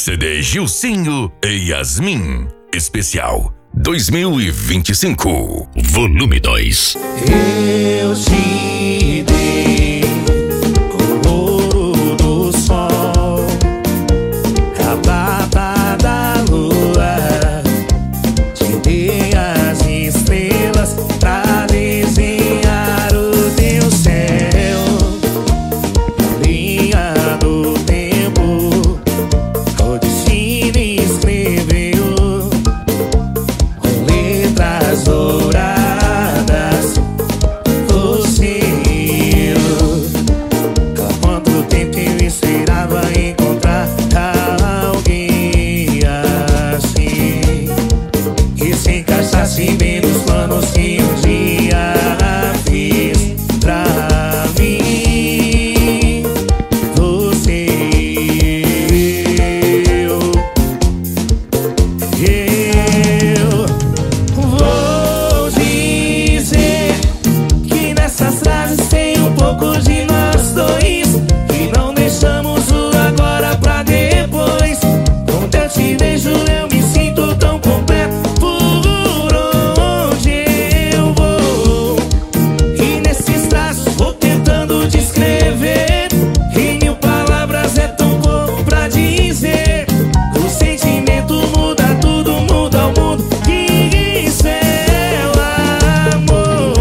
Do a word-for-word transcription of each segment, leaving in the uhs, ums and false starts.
C D Gilcinho e Yasmin. Especial dois mil e vinte e cinco. Volume dois. Eu te dei o ouro do sol, a prata da lua, te dei as estrelas pra desenhar o teu céu. Na linha do tempo, o destino escreveu com letras douradas você e eu. Há quanto tempo eu esperava encontrar alguém assim, que se encaixasse bem nos planos que um dia fiz pra mim. Você e eu. Eu vou dizer que nessas frases tem um pouco de nós dois, que não deixamos o agora pra depois. Quando eu te vejo eu me sinto tão completo por onde eu vou. E nesses traços vou tentando descrever, em mil palavras é tão pouco pra dizer. O sentimento muda tudo, muda o mundo, e isso é o amor.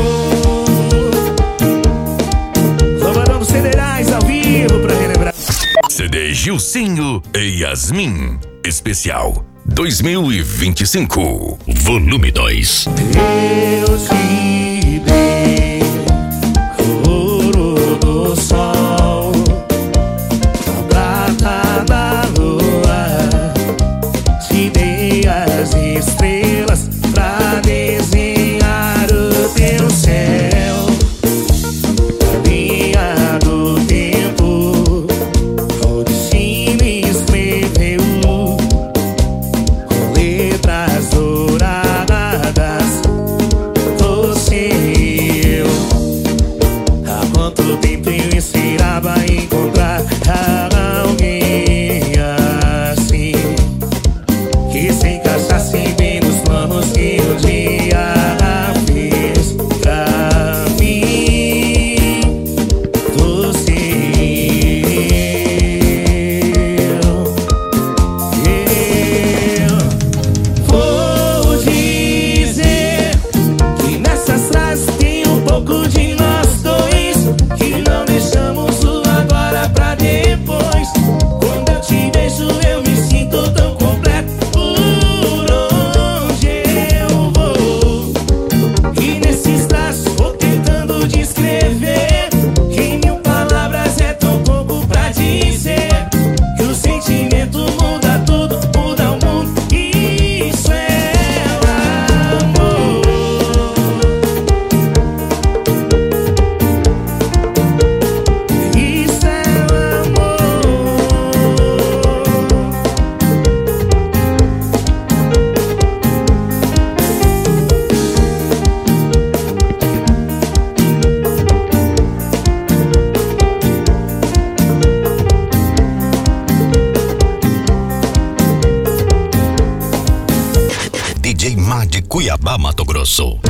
Louvarão dos Federais ao vivo pra relembrar. C D Gilcinho e Yasmin. Especial dois mil e vinte e cinco. Volume dois. Eu te dei o ouro do sol, a prata da lua, te dei as estrelas pra desenhar o teu céu. Na linha do tempo, o destino escreveu com letras douradas você e eu. Há quanto tempo eu esperava encontrar alguém assim, que se encaixasse bem nos planos que um dia fiz pra mim. Você e eu. Eu vou dizer que nessas frases tem um pouco de nós dois, que não deixamos o agora pra depois. Quando eu te vejo eu me sinto tão completo por onde eu vou. E nesses traços vou tentando descrever, em mil palavras é tão pouco pra dizer. Que o sentimento muda tudo, muda o mundo, e isso é o amor. Isso é o amor. D J Má de Cuiabá, Mato Grosso.